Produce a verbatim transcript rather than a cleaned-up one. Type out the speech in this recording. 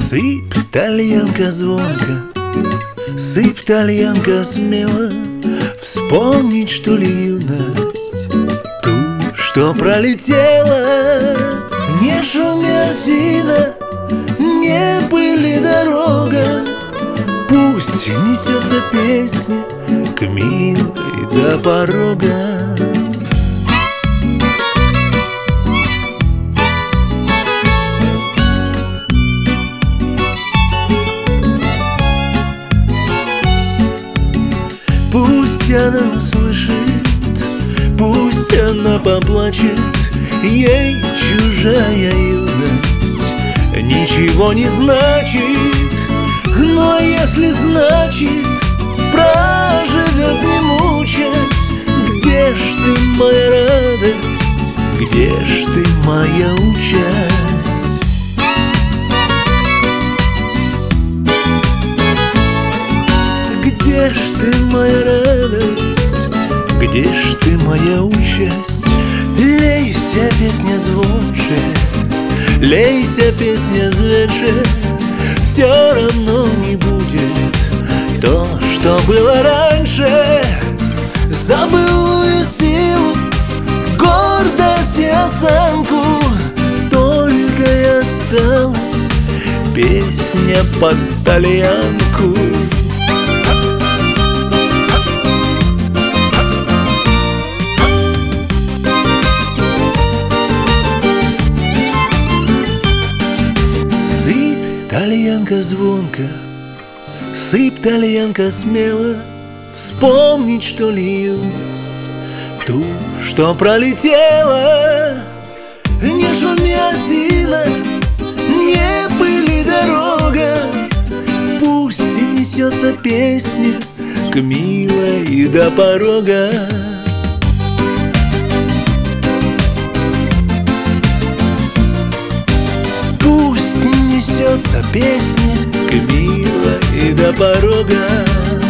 Сыпь, тальянка, звонко, сыпь, тальянка, смело. Вспомнить, что ли, юность, ту, что пролетела. Не шумя осина, не пыли дорога, пусть несется песня к милой до порога. Пусть она услышит, пусть она поплачет, ей чужая юность ничего не значит. Но если значит, проживет не мучаясь. Где ж ты, моя радость, где ж ты, моя участь? Где ж ты, моя радость, где ж ты, моя участь? Лейся, песня звонче, лейся, песня зверже, все равно не будет то, что было раньше. Забылую силу, гордость и осанку, только и осталась песня под тальянку. Тальянка звонко, сыпь, тальянка, смело. Вспомнить, что ли, юность, ту, что пролетела. Не шуми осина, не пыли дорога, пусть и несется песня к милой до порога. Несется песня к милой до порога.